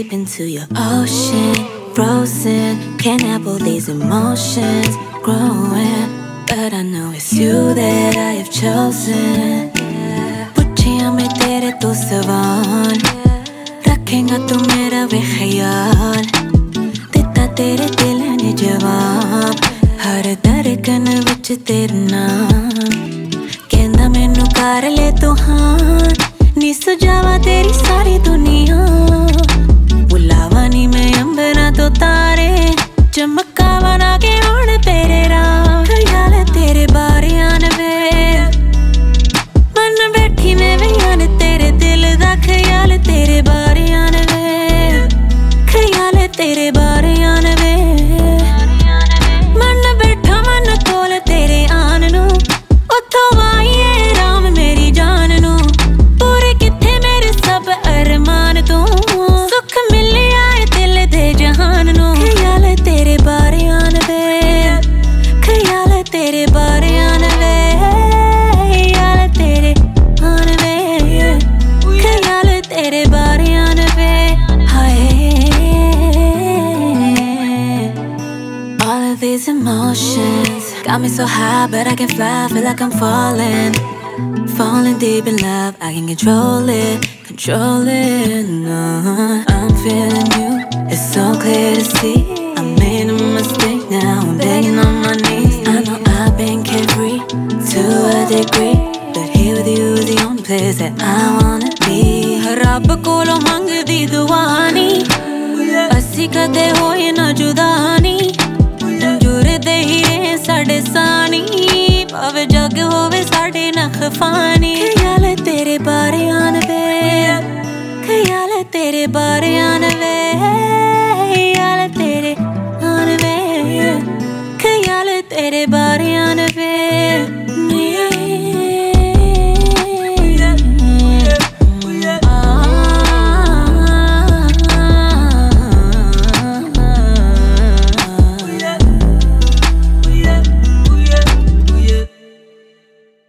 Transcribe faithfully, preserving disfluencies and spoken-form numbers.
deep into your ocean, frozen. Can't help all these emotions growing, but I know it's you that I have chosen. पूछिया मैं तेरे तो सवाल, रखेगा तू मेरा वे ख्याल, दिता तेरे दिल ने जवाब, हर धड़कन विच तेरा नाम, कहंदा मैनू कर ले तू हाँ, नी सुझावा तेरी सारी दुनिया, बुलावा नी मैं अंबरा तो तारे, चमकावा ना के उड़ तेरे राह, ख्याल तेरे बारे आन वे, मन बैठी मैं वे आन तेरे दिल दा, ख्याल तेरे बारे आन वे, ख्याल तेरे बारे आन वे, मन बैठा मन कोल तेरे आन नू, उथों आईए राम मेरी जान नू, पूरे किथे मेरे सब अरमान तू, सुख मिले आए दिल दे जहान नू, ख्याल तेरे बारे आन वे, ख्याल तेरे बारे आन वे, ख्याल तेरे आन वे, ख्याल तेरे बारे आन वे, हाय। All of these emotions got me so high, but I can fly, feel like I'm falling, falling deep in love. I can control it, control it. No, I'm feeling you, it's so clear to see. I made a mistake, now I'm begging on my knees. I know I've been carefree to a degree, but here with you is the only place that I wanna be. रब कोलों मंगदी दुआ नी, असी कदे होए ना जुदा नी, जुड़दे ही रहे साडे सानी, भावे जग होवे साडे ना खफानी, ख्याल तेरे बारे आन वे, ख्याल तेरे बारे आन वे, ख्याल तेरे आन वे, ख्याल तेरे बारे आन